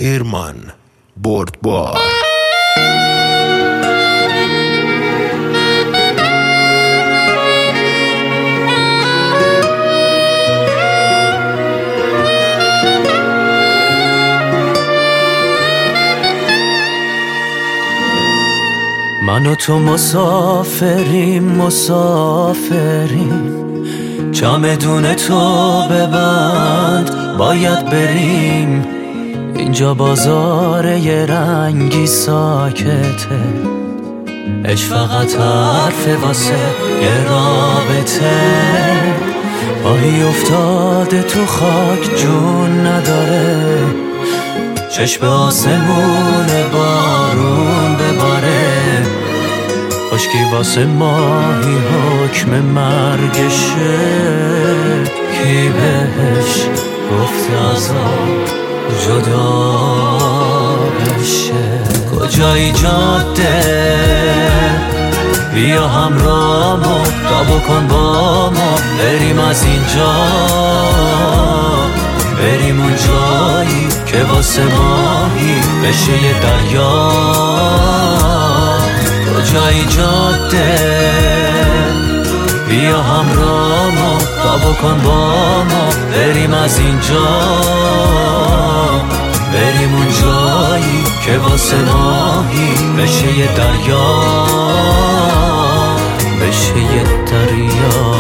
هیرمان بردبار. من و تو مسافریم چمدون تو ببند باید بریم. اینجا بازار یه رنگی ساکته، عشق فقط حرف واسه یه رابطه. پایی افتاده تو خاک جون نداره، چشم آسمون بارون بباره. خشکی واسه ماهی حکم مرگشه، کی بهش گفت عذاب جدا بشه. کجایی جاده بیا همراهمو تا بکن با ما، بریم از اینجا بریم اون جایی که واسه ماهی بشه یه دریا. کجایی جاده بیا همراهمو تا بکن با ما، بریم از اینجا بریم اون جایی که واسه ماهی بشه یه دریا بشه یه دریا.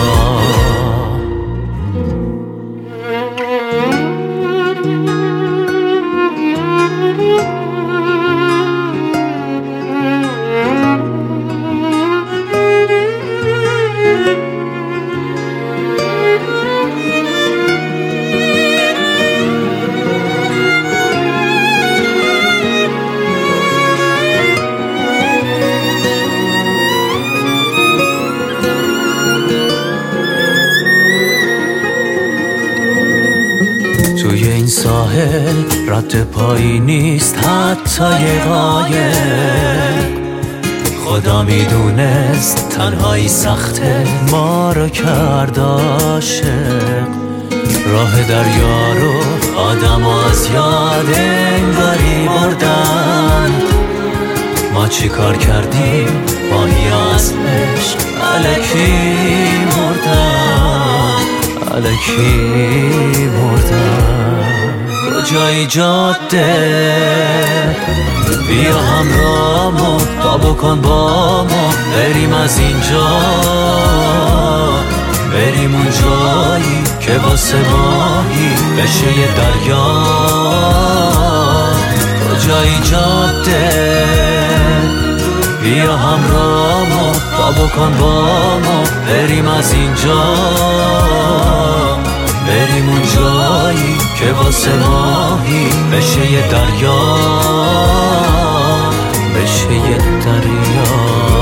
توی این ساحل رد پایی نیست حتی یه قایق. خدا میدونست تنهایی سخته ما رو کرد عاشق. راه دریا رو آدم از یاد انگاری بردن. ما چی کار کردیم ماهی از عشق الکی مردن الکی مردن. کجایی جاده بیا همراهمو تا بکن با ما، بریم از اینجا بریم اون جایی که واسه ماهی بشه یه دریا. کجایی جاده بیا همراهمو تا بکن با ما، بریم از اینجا بریم اون جایی که واسه ماهی بشه یه دریا بشه یه دریا.